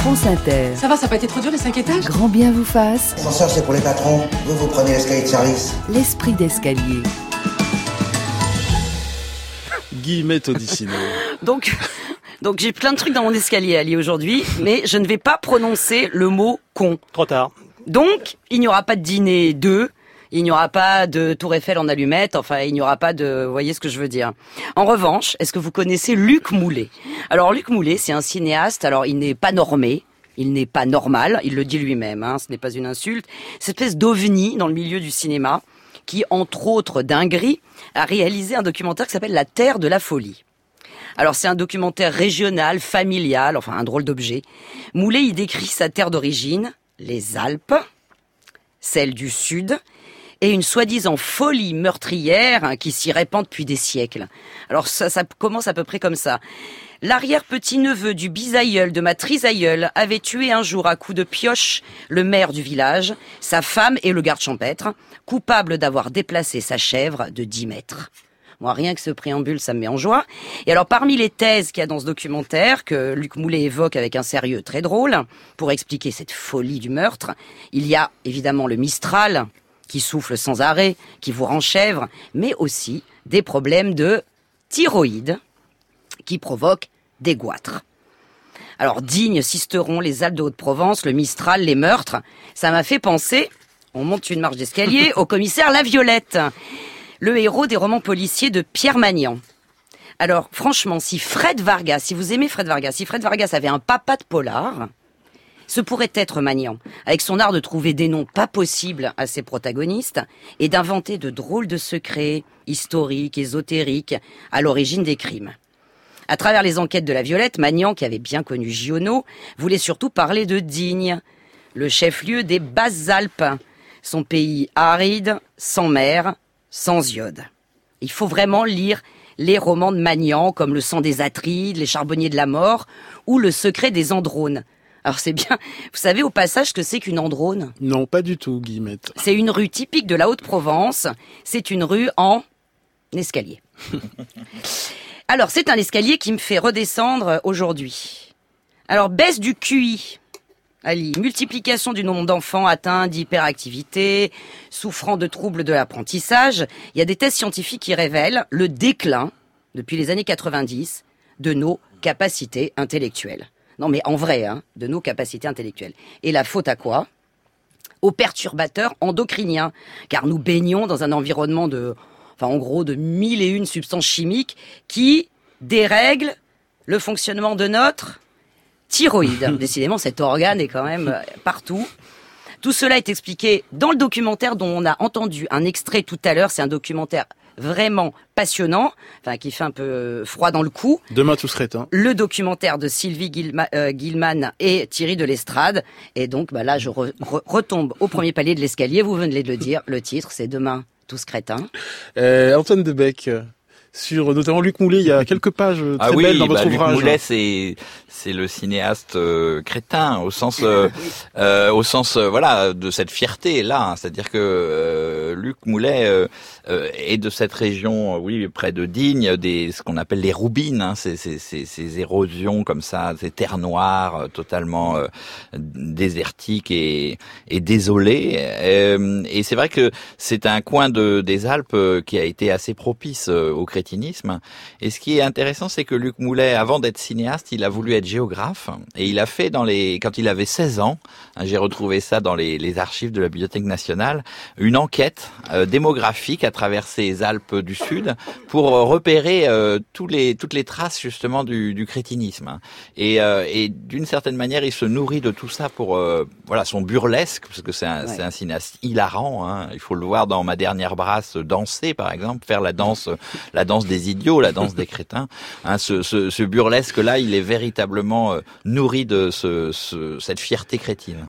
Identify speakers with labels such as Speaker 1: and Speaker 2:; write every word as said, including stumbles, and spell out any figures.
Speaker 1: France Inter.
Speaker 2: Ça va, ça n'a pas été trop dur les cinq étages?
Speaker 1: Grand bien vous fasse.
Speaker 3: L'ascenseur, c'est pour les patrons. Vous, vous prenez l'escalier de service.
Speaker 1: L'esprit d'escalier.
Speaker 4: Guillemette Odissino.
Speaker 5: Donc, donc j'ai plein de trucs dans mon escalier à lier aujourd'hui, mais je ne vais pas prononcer le mot con.
Speaker 4: Trop tard.
Speaker 5: Donc, il n'y aura pas de dîner deux, il n'y aura pas de Tour Eiffel en allumette, enfin, il n'y aura pas de... Vous voyez ce que je veux dire. En revanche, est-ce que vous connaissez Luc Moulet? Alors, Luc Moulet, c'est un cinéaste, alors il n'est pas normé, il n'est pas normal, il le dit lui-même, hein, ce n'est pas une insulte. Cette espèce d'ovni dans le milieu du cinéma, qui, entre autres dingueries, a réalisé un documentaire qui s'appelle La Terre de la Folie. Alors, c'est un documentaire régional, familial, enfin, un drôle d'objet. Moulet y décrit sa terre d'origine, les Alpes, celle du Sud, et une soi-disant folie meurtrière qui s'y répand depuis des siècles. Alors, ça, ça commence à peu près comme ça. L'arrière-petit-neveu du bisaïeul de ma trisaïeule avait tué un jour à coups de pioche le maire du village, sa femme et le garde champêtre, coupable d'avoir déplacé sa chèvre de dix mètres. Moi, rien que ce préambule, ça me met en joie. Et alors, parmi les thèses qu'il y a dans ce documentaire, que Luc Moulet évoque avec un sérieux très drôle, pour expliquer cette folie du meurtre, il y a évidemment le Mistral, qui souffle sans arrêt, qui vous rend chèvre, mais aussi des problèmes de thyroïde, qui provoquent des goitres. Alors, Digne, Sisteron, les Alpes de Haute-Provence, le Mistral, les meurtres, ça m'a fait penser, on monte une marche d'escalier, au commissaire La Violette, le héros des romans policiers de Pierre Magnan. Alors, franchement, si Fred Vargas, si vous aimez Fred Vargas, si Fred Vargas avait un papa de polar, ce pourrait être Magnan, avec son art de trouver des noms pas possibles à ses protagonistes et d'inventer de drôles de secrets historiques, ésotériques, à l'origine des crimes. À travers les enquêtes de La Violette, Magnan, qui avait bien connu Giono, voulait surtout parler de Digne, le chef-lieu des Basses-Alpes, son pays aride, sans mer, sans iode. Il faut vraiment lire les romans de Magnan, comme Le sang des Atrides, Les charbonniers de la mort, ou Le secret des andrones. Alors c'est bien, vous savez au passage ce que c'est qu'une androne?
Speaker 4: Non, pas du tout, Guillemette.
Speaker 5: C'est une rue typique de la Haute-Provence, c'est une rue en escalier. Alors, c'est un escalier qui me fait redescendre aujourd'hui. Alors, baisse du Q I. Ali, multiplication du nombre d'enfants atteints d'hyperactivité, souffrant de troubles de l'apprentissage. Il y a des tests scientifiques qui révèlent le déclin, depuis les années quatre-vingt-dix, de nos capacités intellectuelles. Non, mais en vrai, hein, de nos capacités intellectuelles. Et la faute à quoi? Aux perturbateurs endocriniens, car nous baignons dans un environnement de... Enfin, en gros, de mille et une substances chimiques qui dérèglent le fonctionnement de notre thyroïde. Décidément, cet organe est quand même partout. Tout cela est expliqué dans le documentaire dont on a entendu un extrait tout à l'heure. C'est un documentaire vraiment passionnant, enfin qui fait un peu froid dans le cou.
Speaker 4: Demain tous crétins.
Speaker 5: Le documentaire de Sylvie Guilma, euh, Guilman et Thierry Delestrade. Et donc, bah là, je re, re, retombe au premier palier de l'escalier. Vous venez de le dire. Le titre, c'est Demain tous crétins.
Speaker 4: Euh, Antoine Debec, sur notamment Luc Moulet, il y a quelques pages très
Speaker 6: ah oui,
Speaker 4: belles dans
Speaker 6: bah,
Speaker 4: votre
Speaker 6: Luc
Speaker 4: ouvrage.
Speaker 6: Moulet, c'est c'est le cinéaste euh, crétin au sens euh, euh, au sens euh, voilà de cette fierté là, hein, c'est-à-dire que euh, Luc Moulet euh, euh, est de cette région, oui, près de Digne, des ce qu'on appelle les roubines, hein, ces, ces, ces, ces érosions comme ça, ces terres noires euh, totalement euh, désertiques et, et désolées. Euh, et c'est vrai que c'est un coin de des Alpes qui a été assez propice euh, au crétinisme. Et ce qui est intéressant, c'est que Luc Moulet, avant d'être cinéaste, il a voulu être géographe et il a fait dans les quand il avait seize ans, hein, j'ai retrouvé ça dans les, les archives de la Bibliothèque nationale, une enquête euh, démographique à travers ces Alpes du Sud pour euh, repérer euh, tous les toutes les traces justement du, du crétinisme. Et, euh, et d'une certaine manière, il se nourrit de tout ça pour euh, voilà son burlesque, parce que c'est un, ouais. c'est un cinéaste hilarant. Hein. Il faut le voir dans Ma dernière brasse danser, par exemple, faire la danse la danse des idiots, la danse des crétins. Hein, ce, ce, ce burlesque-là, il est véritablement euh, nourri de ce, ce, cette fierté crétine.